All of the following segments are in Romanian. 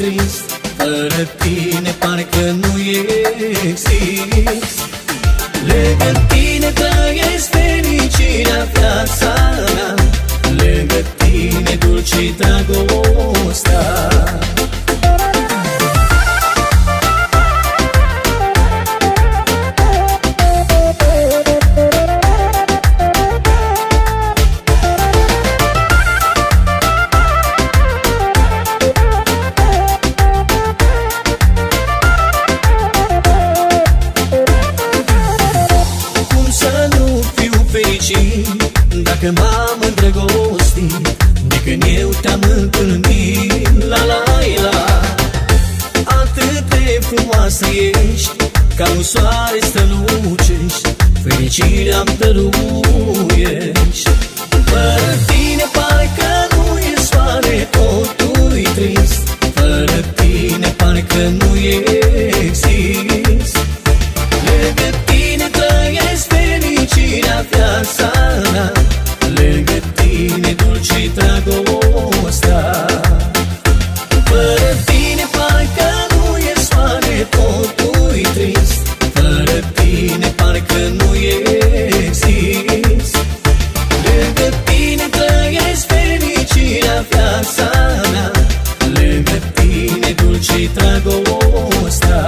trist, fără tine parcă nu exist. Lângă tine trăiesc fericirea, viața mea, lângă tine dulce-i dragostea. Dacă m-am îndrăgostit de când eu te-am întâlnit, la la la. Atât de frumoasă ești, ca un soare strălucești, fericirea-mi dăruiești. Fără tine parcă nu e soare, totul-i trist, fără tine parcă nu exist. Lângă tine trăiesc fericirea, viața mea, lângă tine dulce-i dragostea. Fără tine parcă nu e soare, totul-i trist, fără tine parcă nu exist. Lângă tine trăiesc fericirea, viața mea, lângă tine dulce-i dragostea.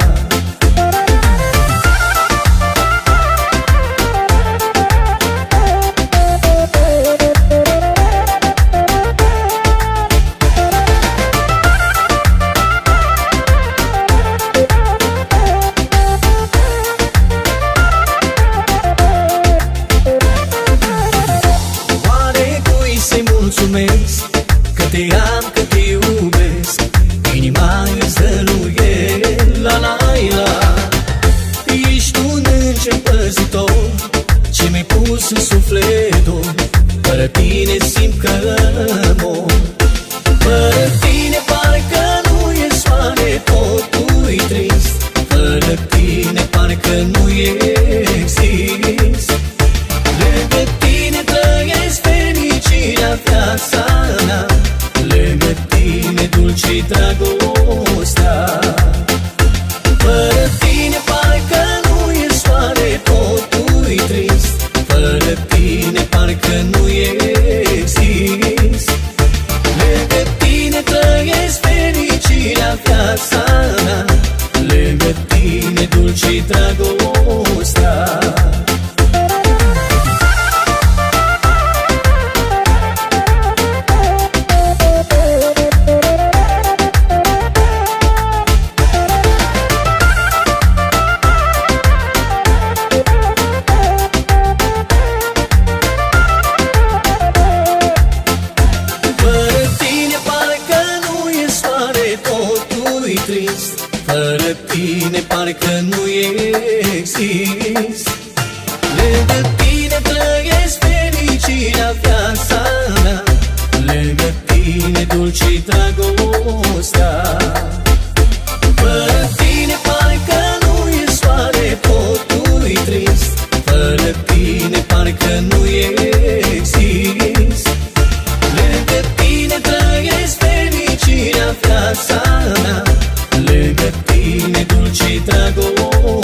Că te am, că te iubesc, inima îți dăluie, la la la. Ești un înger păzitor, ce mi-ai pus în sufletul, fără tine simt că mor. Fără tine parcă nu e soare, totul-i trist, fără tine parcă nu exist. Lângă tine trăiesc fericirea, viața mea, lângă tine dulce-i dragostea. Fără tine parcă nu e soare, totul-i trist, fără tine parcă nu exist. Lângă tine trăiesc fericirea, viața mea, lângă tine dulce-i dragostea. Trist, fără tine parcă nu exist. Lângă tine trăiesc fericirea, viața mea, lângă tine dulce-i dragostea. Fără tine parcă nu e soare, totul-i trist, fără tine parcă nu exist. Lângă tine trăiesc fericirea, viața mea, lângă tine dulce-i dragostea.